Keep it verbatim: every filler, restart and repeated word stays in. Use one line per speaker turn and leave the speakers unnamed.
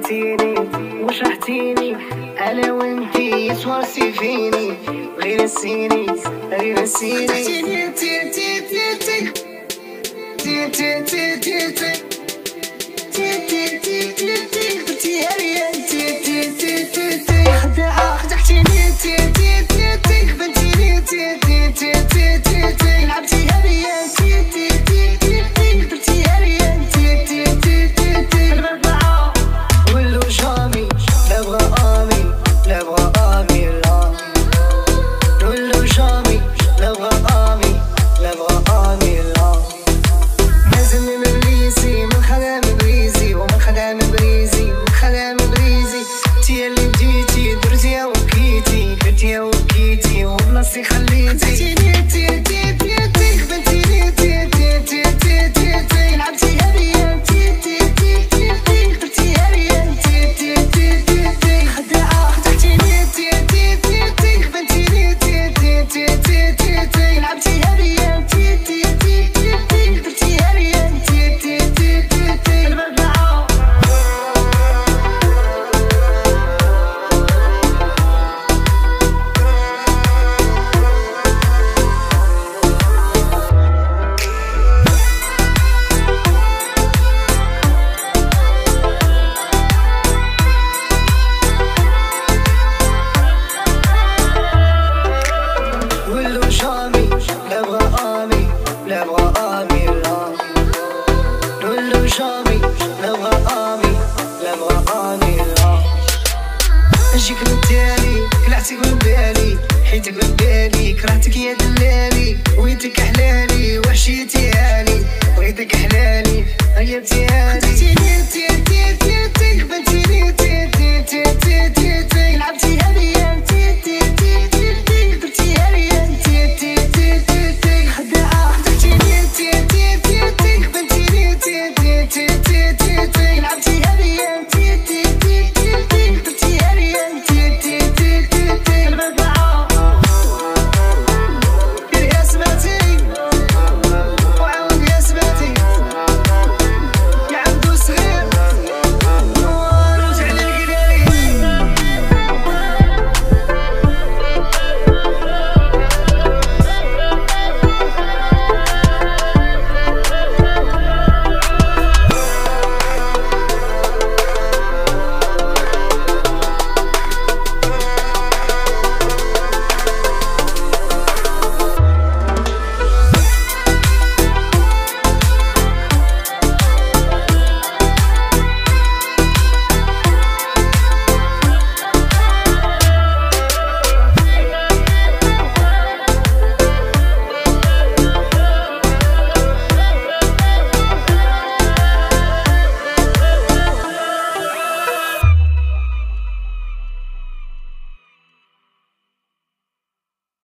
عطيتيني وشرحتيني انا وانتي يتورسي فيني غير نسيني غير نسيني تي تي تي تي تي تي تي تي تي تي تي تي تي تي قلتي عليا تي تي تي تي تي خداعة خدعتيني تي تي تي تي خبنتيني تي تي تي تي تي تي لعبتي عليا تي تي تي تي تي قدرتي عليا تي تي تي تي تي الربعة ولو جامي لا بغا امي لا بغا امي لا ولو جامي لا بغا امي لا بغا امي لا مازلني من ريسي من خدام بريزي ومن خدام بريزي من خدام بريزي تي اللي بديتي درتيها وبكيتي درتيها وبكيتي وبلاصتي خليتي تي تي تي تي تي خبنتيني تي تي تي تي تي تي لعبتي عليا تي تي تي تي تي قدرتي عليا تي تي تي تي تي خداعة خدعتيني تي تي تي تي خبنتيني تي تي تي تي تي تي لعبتي عليا تي تي تي تي تي قدرتي عليا تي تي تي تي تي الربعة ولو جامي لا بغا امي لا بغا امي لا ولو جامي لا بغا امي لا بغا امي لا نجيك من تالي كلعتك من بالي حيتك من بالي كرهتك يا دلالي ويتك حلالي وحشيتي هالي ويتك حلالي غيبتي هالي تي تي تي تي